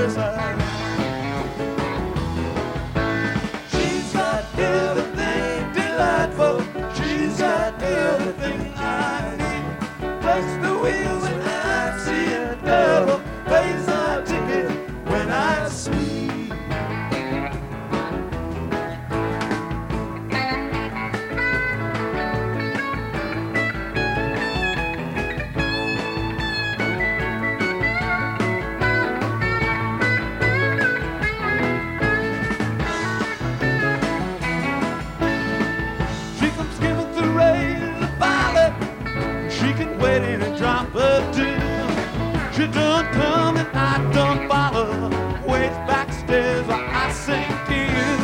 side. She's got everything delightful. She's got everything I need. Touch the wheel when I see a devil. Pays my ticket when I speak. She done come and I done follow. Waits backstairs while I sing to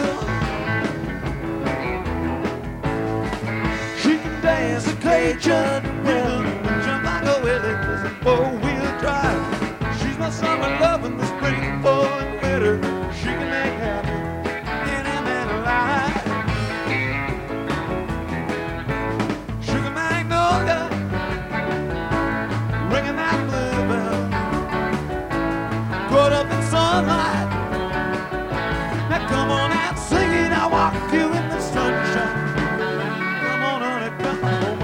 you. She can dance a Cajun rhythm and jump like a willy with a four-wheel drive. She's my summer love in the spring, fall and winter. She can make happy any man alive. Sugar magnolia, ringing that bluebell. Caught up in sunlight. Now come on out, sing it. I'll walk you in the sunshine. Come on, honey, come on.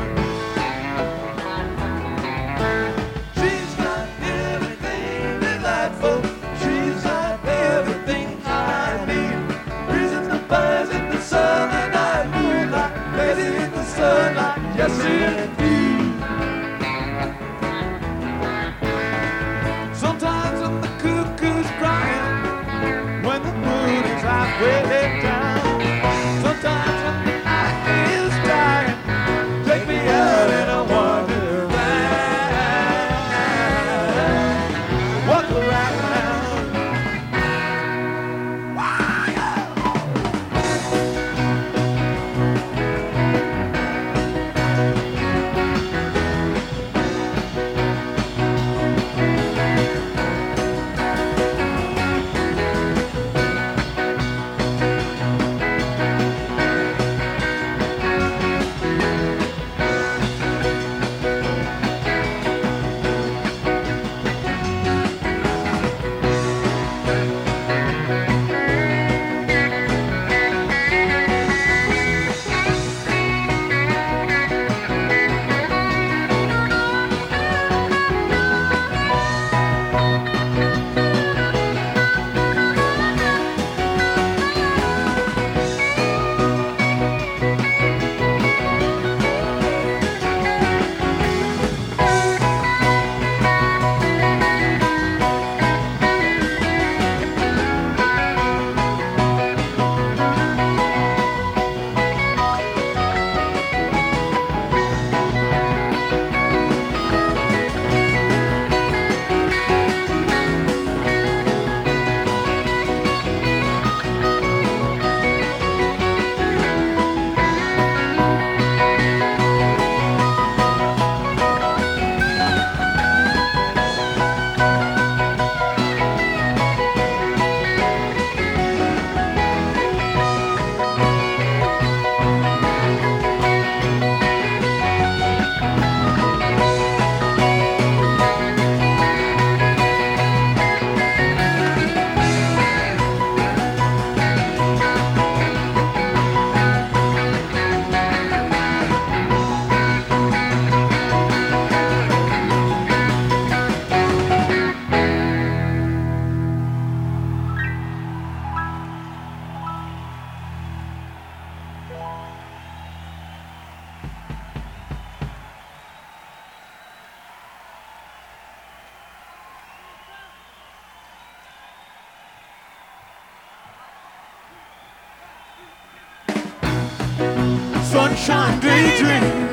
She's got everything delightful. She's got everything I need. Reasons to buzz in the sun and I moonlight, lazy in the sunlight. Yes, indeed. Sometimes I'm the cuckoo's crying when the moon is halfway down. Sometimes when the night is dying, take me out in a wonderland. Walk around. Sunshine daydream,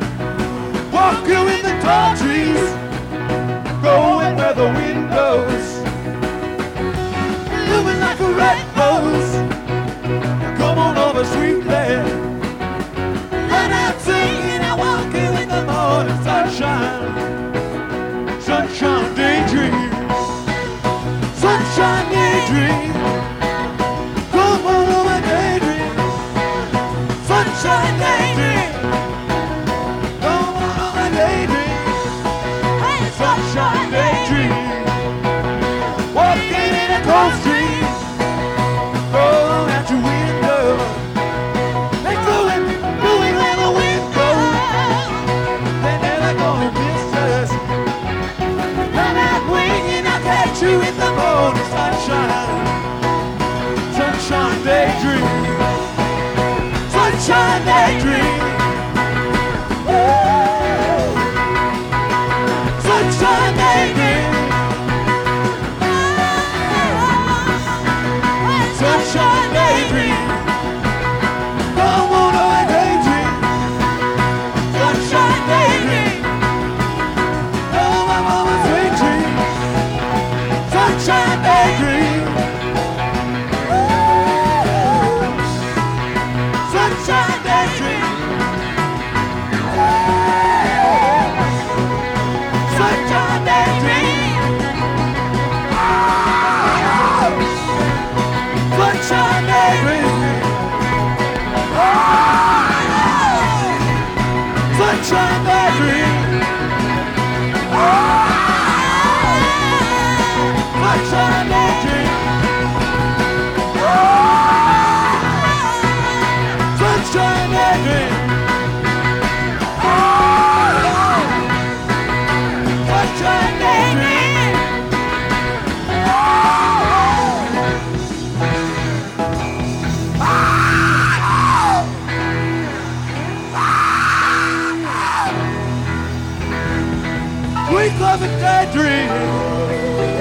walk you in the tall trees, going where the wind goes, moving like a red rose. Come on over, sweet lad, and I'm singing. I walk you in the morning sunshine, sunshine daydream, sunshine daydream. Come on over, daydream, sunshine daydream. Come on over, daydream, hey, sunshine daydream. Walking in a Cold Street, roll out your window. They blowing where the wind goes. They're never gonna miss us. Run out winging, I'll catch you in the morning sunshine. Sunshine daydream. Sunshine daydream. Sunshine daydream. Sunshine daydream. Don't wanna daydream. Sunshine daydream. Oh, my mama's sweet dream. Sunshine daydream. Sunshine daydream. Sunshine daydream. Sunshine daydream. Sunshine daydream. Sunshine daydream. Sunshine daydream. Sunshine daydream. Sweet loving daydream.